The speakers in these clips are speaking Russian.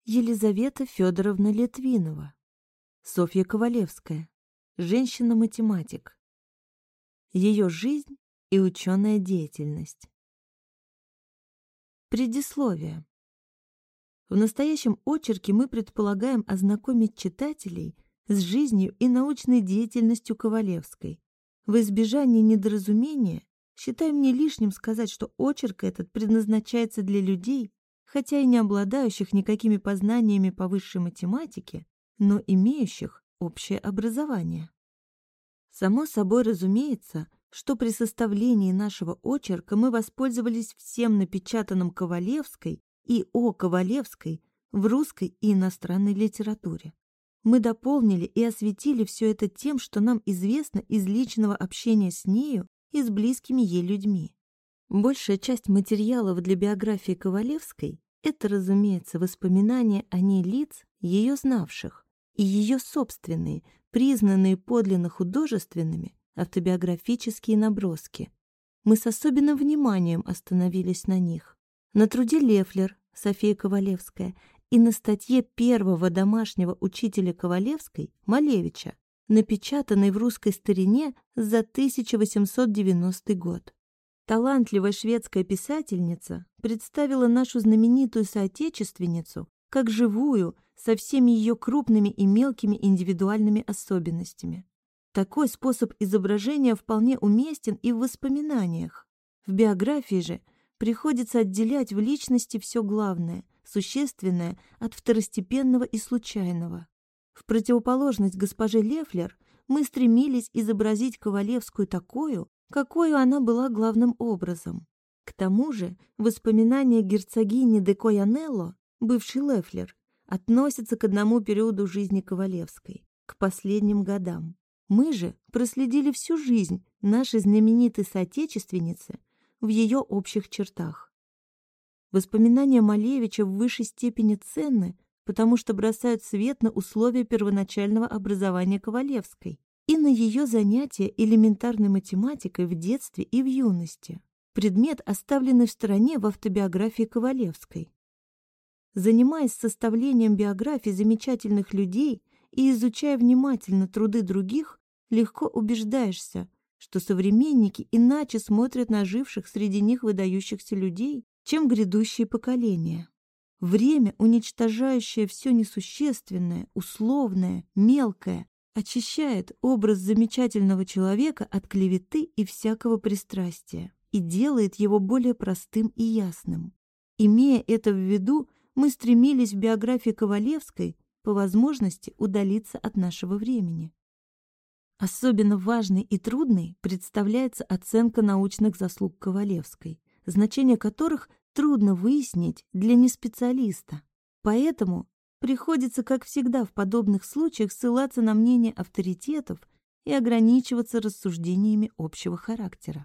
Елизавета Федоровна Литвинова. Софья Ковалевская. Женщина-математик. Ее жизнь и ученая деятельность. Предисловие. В настоящем очерке мы предполагаем ознакомить читателей с жизнью и научной деятельностью Ковалевской. В избежание недоразумения считаем не лишним сказать, что очерк этот предназначается для людей, хотя и не обладающих никакими познаниями по высшей математике, но имеющих общее образование. Само собой разумеется, что при составлении нашего очерка мы воспользовались всем напечатанным Ковалевской и о Ковалевской в русской и иностранной литературе. Мы дополнили и осветили все это тем, что нам известно из личного общения с нею и с близкими ей людьми. Большая часть материалов для биографии Ковалевской — это, разумеется, воспоминания о ней лиц, ее знавших, и ее собственные, признанные подлинно художественными, автобиографические наброски. Мы с особенным вниманием остановились на них. На труде Лефлер, София Ковалевская, и на статье первого домашнего учителя Ковалевской, Малевича, напечатанной в русской старине за 1890 год. Талантливая шведская писательница представила нашу знаменитую соотечественницу как живую, со всеми ее крупными и мелкими индивидуальными особенностями. Такой способ изображения вполне уместен и в воспоминаниях. В биографии же приходится отделять в личности все главное, существенное от второстепенного и случайного. В противоположность госпоже Лефлер мы стремились изобразить Ковалевскую такую, какой она была главным образом. К тому же воспоминания герцогини де Коянелло, бывшей Лефлер, относятся к одному периоду жизни Ковалевской, к последним годам. Мы же проследили всю жизнь нашей знаменитой соотечественницы в ее общих чертах. Воспоминания Малевича в высшей степени ценны, потому что бросают свет на условия первоначального образования Ковалевской и на ее занятия элементарной математикой в детстве и в юности, предмет, оставленный в стороне в автобиографии Ковалевской. Занимаясь составлением биографий замечательных людей и изучая внимательно труды других, легко убеждаешься, что современники иначе смотрят на живших среди них выдающихся людей, чем грядущие поколения. Время, уничтожающее все несущественное, условное, мелкое, очищает образ замечательного человека от клеветы и всякого пристрастия и делает его более простым и ясным. Имея это в виду, мы стремились в биографии Ковалевской по возможности удалиться от нашего времени. Особенно важной и трудной представляется оценка научных заслуг Ковалевской, значение которых трудно выяснить для неспециалиста. Поэтому приходится, как всегда в подобных случаях, ссылаться на мнение авторитетов и ограничиваться рассуждениями общего характера.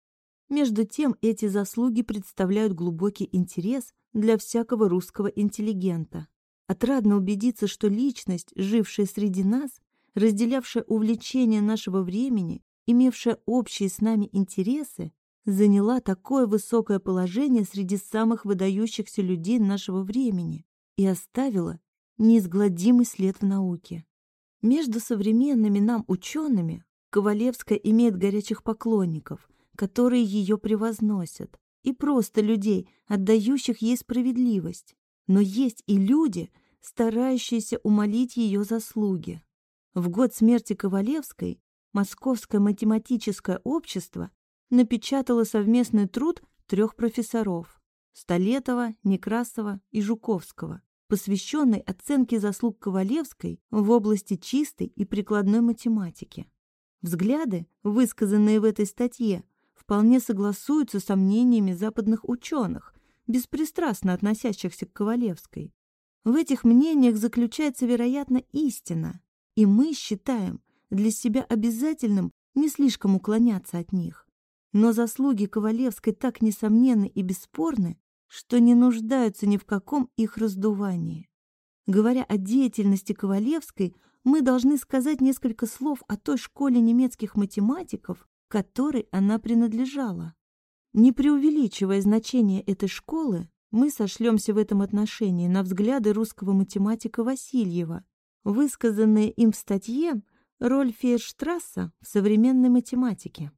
Между тем, эти заслуги представляют глубокий интерес для всякого русского интеллигента. Отрадно убедиться, что личность, жившая среди нас, разделявшая увлечения нашего времени, имевшая общие с нами интересы, заняла такое высокое положение среди самых выдающихся людей нашего времени и оставила неизгладимый след в науке. Между современными нам учеными Ковалевская имеет горячих поклонников, которые ее превозносят, и просто людей, отдающих ей справедливость. Но есть и люди, старающиеся умалить ее заслуги. В год смерти Ковалевской Московское математическое общество напечатало совместный труд 3 профессоров – Столетова, Некрасова и Жуковского, посвященный оценке заслуг Ковалевской в области чистой и прикладной математики. Взгляды, высказанные в этой статье, вполне согласуются с мнениями западных ученых, беспристрастно относящихся к Ковалевской. В этих мнениях заключается, вероятно, истина, и мы считаем для себя обязательным не слишком уклоняться от них. Но заслуги Ковалевской так несомненны и бесспорны, что не нуждаются ни в каком их раздувании. Говоря о деятельности Ковалевской, мы должны сказать несколько слов о той школе немецких математиков, которой она принадлежала. Не преувеличивая значение этой школы, Мы сошлемся в этом отношении на взгляды русского математика Васильева, высказанные им в статье «Роль Фейерштрасса в современной математике».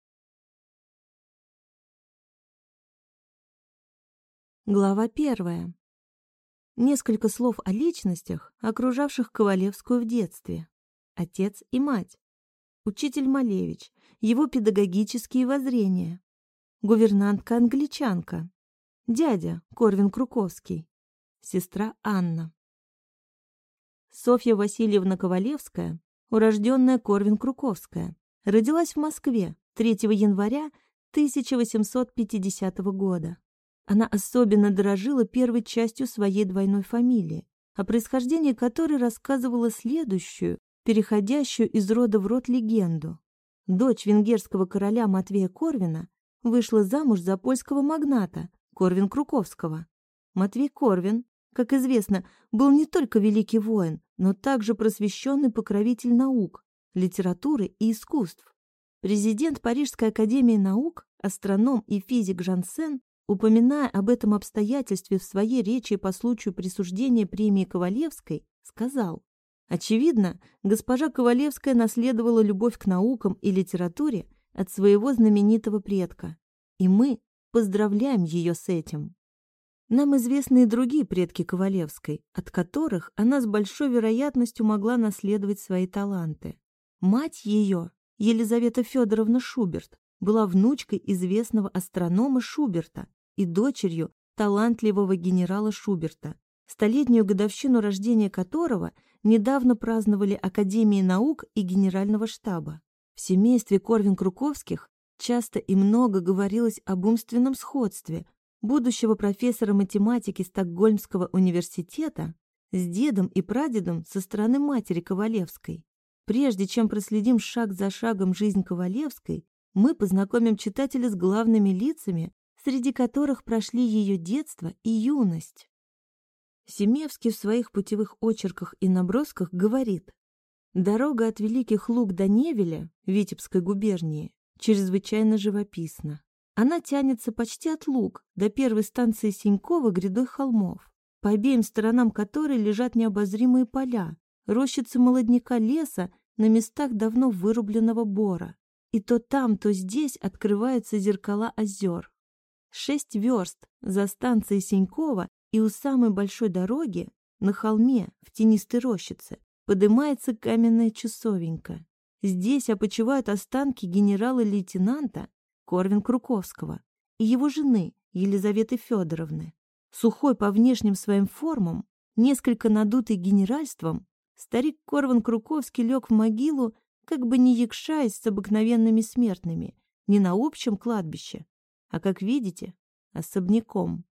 Глава 1. Несколько слов о личностях, окружавших Ковалевскую в детстве. Отец и мать. Учитель Малевич, его педагогические воззрения. Гувернантка-англичанка. Дядя Корвин-Круковский. Сестра Анна. Софья Васильевна Ковалевская, урожденная Корвин-Круковская, родилась в Москве 3 января 1850 года. Она особенно дорожила первой частью своей двойной фамилии, о происхождении которой рассказывала следующую, переходящую из рода в род легенду. Дочь венгерского короля Матвея Корвина вышла замуж за польского магната Корвин-Круковского. Матвей Корвин, как известно, был не только великий воин, но также просвещенный покровитель наук, литературы и искусств. Президент Парижской академии наук, астроном и физик Жансен, упоминая об этом обстоятельстве в своей речи по случаю присуждения премии Ковалевской, сказал: «Очевидно, госпожа Ковалевская наследовала любовь к наукам и литературе от своего знаменитого предка, и мы поздравляем ее с этим». Нам известны и другие предки Ковалевской, от которых она с большой вероятностью могла наследовать свои таланты. Мать ее, Елизавета Федоровна Шуберт, была внучкой известного астронома Шуберта и дочерью талантливого генерала Шуберта, столетнюю годовщину рождения которого недавно праздновали Академии наук и Генерального штаба. В семействе Корвин-Круковских часто и много говорилось об умственном сходстве будущего профессора математики Стокгольмского университета с дедом и прадедом со стороны матери Ковалевской. Прежде чем проследим шаг за шагом жизнь Ковалевской, мы познакомим читателя с главными лицами, среди которых прошли ее детство и юность. Семевский в своих путевых очерках и набросках говорит: «Дорога от Великих Луг до Невеля, Витебской губернии, чрезвычайно живописна. Она тянется почти от Луг до первой станции Сенькова грядой холмов, по обеим сторонам которой лежат необозримые поля, рощицы молодняка леса на местах давно вырубленного бора. И то там, то здесь открываются зеркала озер. 6 верст за станцией Сенькова и у самой большой дороги, на холме, в тенистой рощице, подымается каменная часовенька. Здесь опочивают останки генерала-лейтенанта Корвин-Круковского и его жены Елизаветы Федоровны. Сухой по внешним своим формам, несколько надутый генеральством, старик Корвин-Круковский лег в могилу, как бы не якшаясь с обыкновенными смертными, не на общем кладбище, а, как видите, особняком.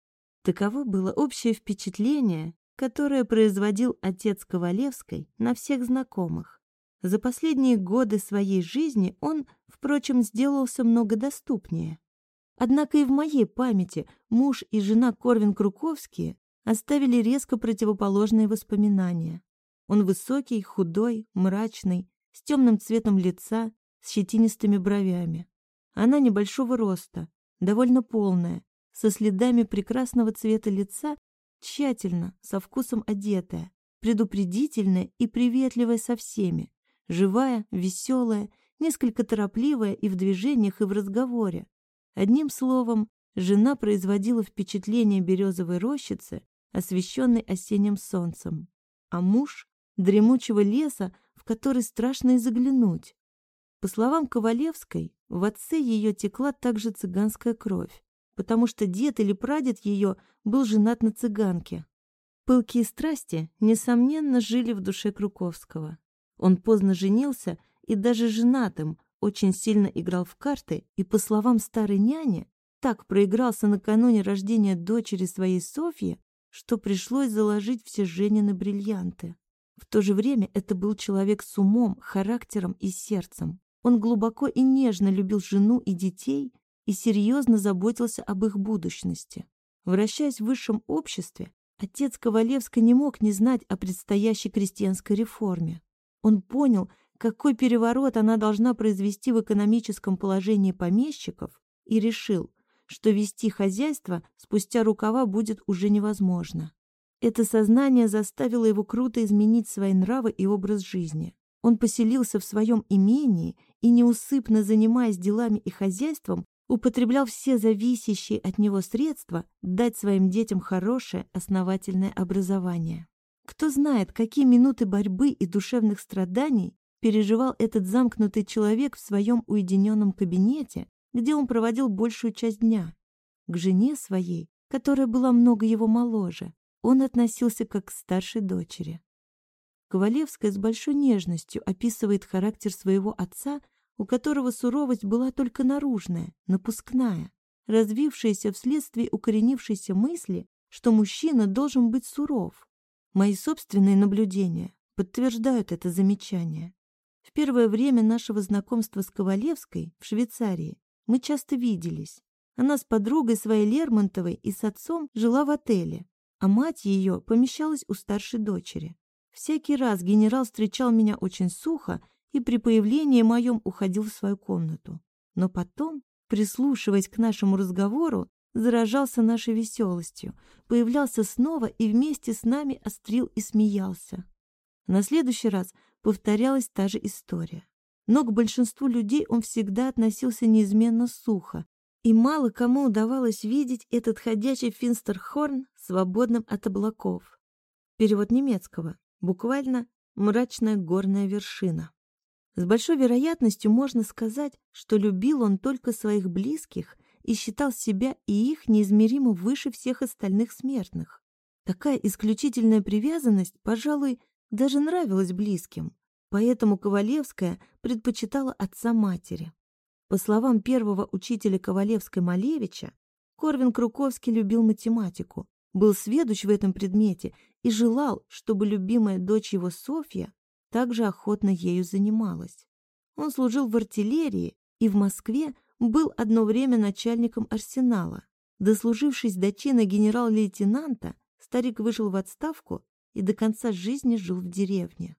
Таково было общее впечатление, которое производил отец Ковалевской на всех знакомых. За последние годы своей жизни он, впрочем, сделался много доступнее. Однако и в моей памяти муж и жена Корвин-Круковские оставили резко противоположные воспоминания. Он высокий, худой, мрачный, с темным цветом лица, с щетинистыми бровями. Она небольшого роста, довольно полная, со следами прекрасного цвета лица, тщательно, со вкусом одетая, предупредительная и приветливая со всеми, живая, веселая, несколько торопливая и в движениях, и в разговоре. Одним словом, жена производила впечатление березовой рощицы, освещенной осенним солнцем, а муж — дремучего леса, в который страшно и заглянуть. По словам Ковалевской, в отце ее текла также цыганская кровь, потому что дед или прадед ее был женат на цыганке. Пылкие страсти, несомненно, жили в душе Круковского. Он поздно женился и даже женатым очень сильно играл в карты и, по словам старой няни, так проигрался накануне рождения дочери своей Софьи, что пришлось заложить все Женины бриллианты. В то же время это был человек с умом, характером и сердцем. Он глубоко и нежно любил жену и детей и серьезно заботился об их будущности. Вращаясь в высшем обществе, отец Ковалевской не мог не знать о предстоящей крестьянской реформе. Он понял, какой переворот она должна произвести в экономическом положении помещиков, и решил, что вести хозяйство спустя рукава будет уже невозможно. Это сознание заставило его круто изменить свои нравы и образ жизни. Он поселился в своем имении и, неусыпно занимаясь делами и хозяйством, употреблял все зависящие от него средства дать своим детям хорошее, основательное образование. Кто знает, какие минуты борьбы и душевных страданий переживал этот замкнутый человек в своем уединенном кабинете, где он проводил большую часть дня. К жене своей, которая была много его моложе, он относился как к старшей дочери. Ковалевская с большой нежностью описывает характер своего отца, у которого суровость была только наружная, напускная, развившаяся вследствие укоренившейся мысли, что мужчина должен быть суров. Мои собственные наблюдения подтверждают это замечание. В первое время нашего знакомства с Ковалевской в Швейцарии мы часто виделись. Она с подругой своей Лермонтовой и с отцом жила в отеле, а мать ее помещалась у старшей дочери. Всякий раз генерал встречал меня очень сухо и при появлении моем уходил в свою комнату. Но потом, прислушиваясь к нашему разговору, заражался нашей веселостью, появлялся снова и вместе с нами острил и смеялся. На следующий раз повторялась та же история. Но к большинству людей он всегда относился неизменно сухо, и мало кому удавалось видеть этот ходячий Финстерхорн свободным от облаков. Перевод немецкого. Буквально «мрачная горная вершина». С большой вероятностью можно сказать, что любил он только своих близких и считал себя и их неизмеримо выше всех остальных смертных. Такая исключительная привязанность, пожалуй, даже нравилась близким, поэтому Ковалевская предпочитала отца матери. По словам первого учителя Ковалевской Малевича, Корвин Круковский любил математику, был сведущ в этом предмете и желал, чтобы любимая дочь его Софья также охотно ею занималась. Он служил в артиллерии и в Москве был одно время начальником арсенала. Дослужившись до чина генерал-лейтенанта, старик вышел в отставку и до конца жизни жил в деревне.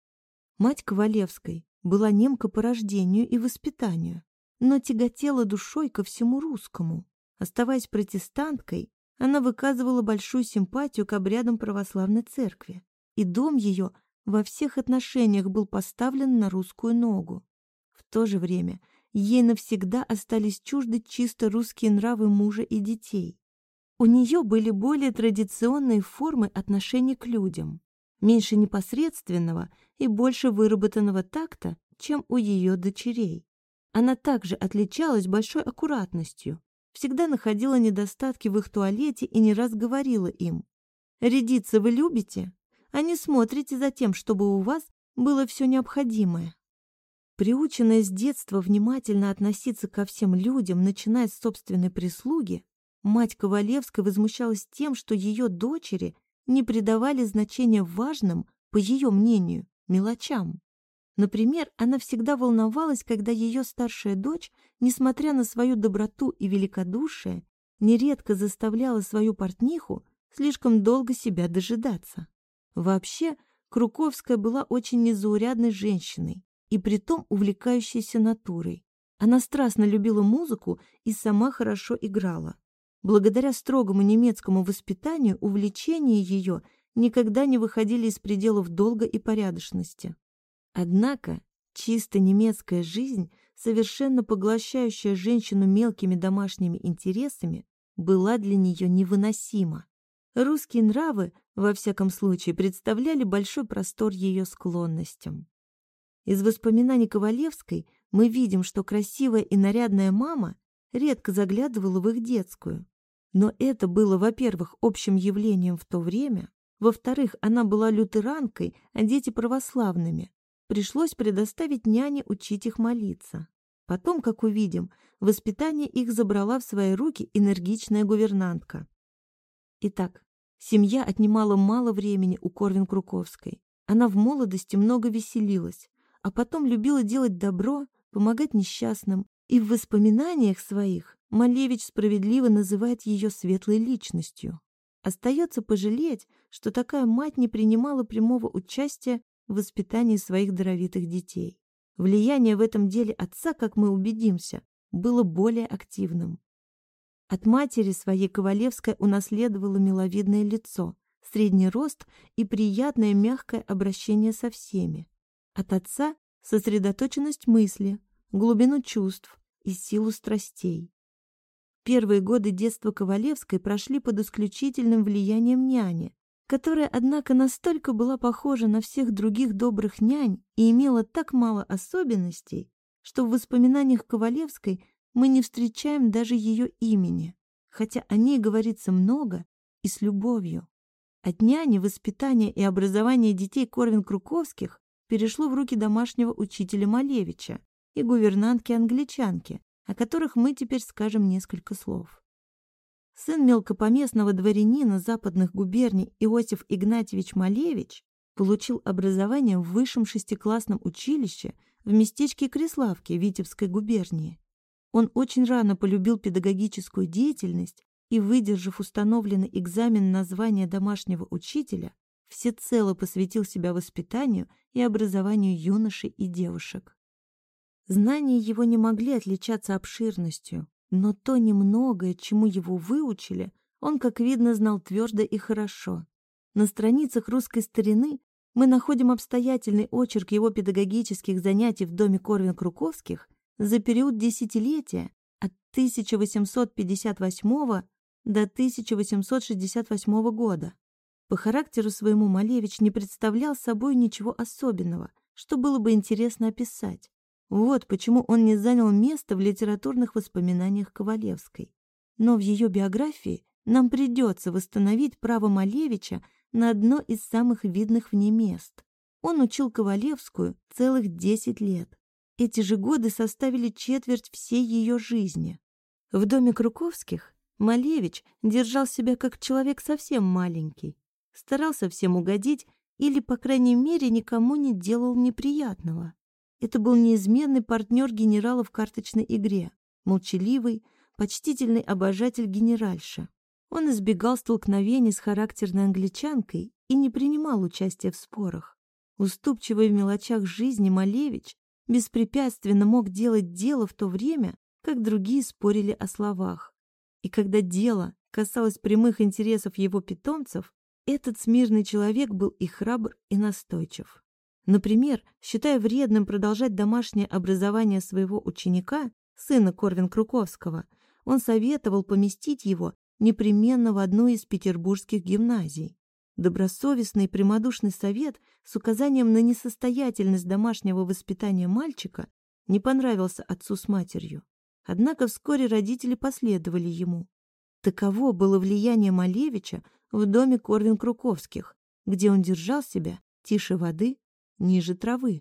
Мать Ковалевской была немка по рождению и воспитанию, но тяготела душой ко всему русскому. Оставаясь протестанткой, она выказывала большую симпатию к обрядам православной церкви, и дом ее во всех отношениях был поставлен на русскую ногу. В то же время ей навсегда остались чужды чисто русские нравы мужа и детей. У нее были более традиционные формы отношений к людям, меньше непосредственного и больше выработанного такта, чем у ее дочерей. Она также отличалась большой аккуратностью, всегда находила недостатки в их туалете и не раз говорила им: «Рядиться вы любите, а не смотрите за тем, чтобы у вас было все необходимое». Приученная с детства внимательно относиться ко всем людям, начиная с собственной прислуги, мать Ковалевской возмущалась тем, что ее дочери не придавали значения важным, по ее мнению, мелочам. Например, она всегда волновалась, когда ее старшая дочь, несмотря на свою доброту и великодушие, нередко заставляла свою портниху слишком долго себя дожидаться. Вообще, Круковская была очень незаурядной женщиной и притом увлекающейся натурой. Она страстно любила музыку и сама хорошо играла. Благодаря строгому немецкому воспитанию увлечения ее никогда не выходили из пределов долга и порядочности. Однако чисто немецкая жизнь, совершенно поглощающая женщину мелкими домашними интересами, была для нее невыносима. Русские нравы, во всяком случае, представляли большой простор ее склонностям. Из воспоминаний Ковалевской мы видим, что красивая и нарядная мама редко заглядывала в их детскую. Но это было, во-первых, общим явлением в то время, во-вторых, она была лютеранкой, а дети православными. Пришлось предоставить няне учить их молиться. Потом, как увидим, воспитание их забрала в свои руки энергичная гувернантка. Итак, семья отнимала мало времени у Корвин Круковской. Она в молодости много веселилась, а потом любила делать добро, помогать несчастным, и в воспоминаниях своих Малевич справедливо называет ее светлой личностью. Остается пожалеть, что такая мать не принимала прямого участия в воспитании своих даровитых детей. Влияние в этом деле отца, как мы убедимся, было более активным. От матери своей Ковалевская унаследовала миловидное лицо, средний рост и приятное мягкое обращение со всеми. От отца — сосредоточенность мысли, глубину чувств и силу страстей. Первые годы детства Ковалевской прошли под исключительным влиянием няни, которая, однако, настолько была похожа на всех других добрых нянь и имела так мало особенностей, что в воспоминаниях Ковалевской мы не встречаем даже ее имени, хотя о ней говорится много и с любовью. От няни воспитание и образование детей Корвин-Круковских перешло в руки домашнего учителя Малевича и гувернантки-англичанки, о которых мы теперь скажем несколько слов. Сын мелкопоместного дворянина западных губерний Иосиф Игнатьевич Малевич получил образование в высшем шестиклассном училище в местечке Криславки Витебской губернии. Он очень рано полюбил педагогическую деятельность и, выдержав установленный экзамен на звание домашнего учителя, всецело посвятил себя воспитанию и образованию юношей и девушек. Знания его не могли отличаться обширностью, но то немногое, чему его выучили, он, как видно, знал твердо и хорошо. На страницах русской старины мы находим обстоятельный очерк его педагогических занятий в доме Корвин-Круковских за период десятилетия от 1858 до 1868 года. По характеру своему Малевич не представлял собой ничего особенного, что было бы интересно описать. Вот почему он не занял места в литературных воспоминаниях Ковалевской. Но в ее биографии нам придется восстановить право Малевича на одно из самых видных в ней мест. Он учил Ковалевскую целых 10 лет. Эти же годы составили четверть всей ее жизни. В доме Круковских Малевич держал себя как человек совсем маленький, старался всем угодить или, по крайней мере, никому не делал неприятного. Это был неизменный партнер генерала в карточной игре, молчаливый, почтительный обожатель генеральши. Он избегал столкновений с характерной англичанкой и не принимал участия в спорах. Уступчивый в мелочах жизни Малевич беспрепятственно мог делать дело в то время, как другие спорили о словах. И когда дело касалось прямых интересов его питомцев, этот смирный человек был и храбр, и настойчив. Например, считая вредным продолжать домашнее образование своего ученика, сына Корвин-Круковского, он советовал поместить его непременно в одну из петербургских гимназий. Добросовестный и прямодушный совет с указанием на несостоятельность домашнего воспитания мальчика не понравился отцу с матерью. Однако вскоре родители последовали ему. Таково было влияние Малевича в доме Корвин-Круковских, где он держал себя тише воды, ниже травы.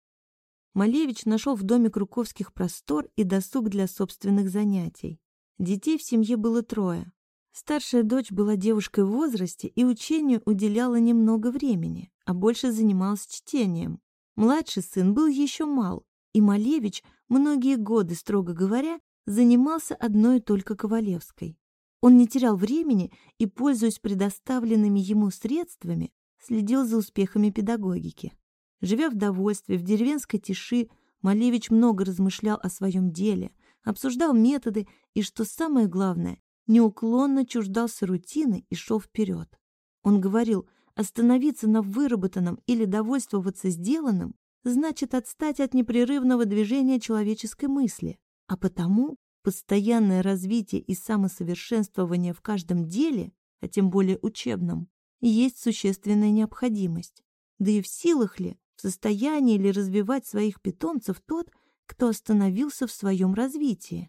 Малевич нашел в доме Круковских простор и досуг для собственных занятий. Детей в семье было 3. Старшая дочь была девушкой в возрасте и учению уделяла немного времени, а больше занималась чтением. Младший сын был еще мал, и Малевич многие годы, строго говоря, занимался одной только Ковалевской. Он не терял времени и, пользуясь предоставленными ему средствами, следил за успехами педагогики. Живя в довольстве, в деревенской тиши, Малевич много размышлял о своем деле, обсуждал методы и, что самое главное, неуклонно чуждался рутины и шел вперед. Он говорил, остановиться на выработанном или довольствоваться сделанным значит отстать от непрерывного движения человеческой мысли, а потому постоянное развитие и самосовершенствование в каждом деле, а тем более учебном, есть существенная необходимость. Да и в силах ли, в состоянии ли развивать своих питомцев тот, кто остановился в своем развитии?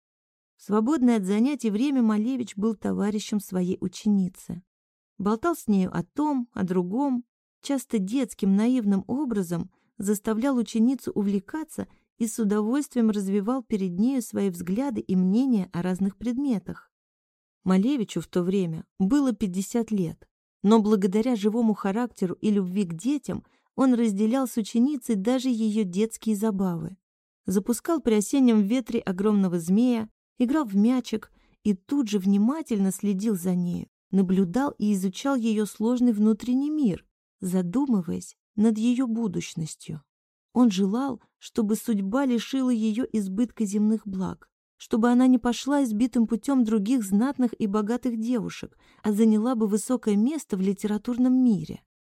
В свободное от занятий время Малевич был товарищем своей ученицы. Болтал с нею о том, о другом, часто детским наивным образом заставлял ученицу увлекаться и с удовольствием развивал перед нею свои взгляды и мнения о разных предметах. Малевичу в то время было 50 лет, но благодаря живому характеру и любви к детям он разделял с ученицей даже ее детские забавы. Запускал при осеннем ветре огромного змея, играл в мячик и тут же внимательно следил за нею, наблюдал и изучал ее сложный внутренний мир, задумываясь над ее будущностью. Он желал, чтобы судьба лишила ее избытка земных благ, чтобы она не пошла избитым путем других знатных и богатых девушек, а заняла бы высокое место в литературном мире.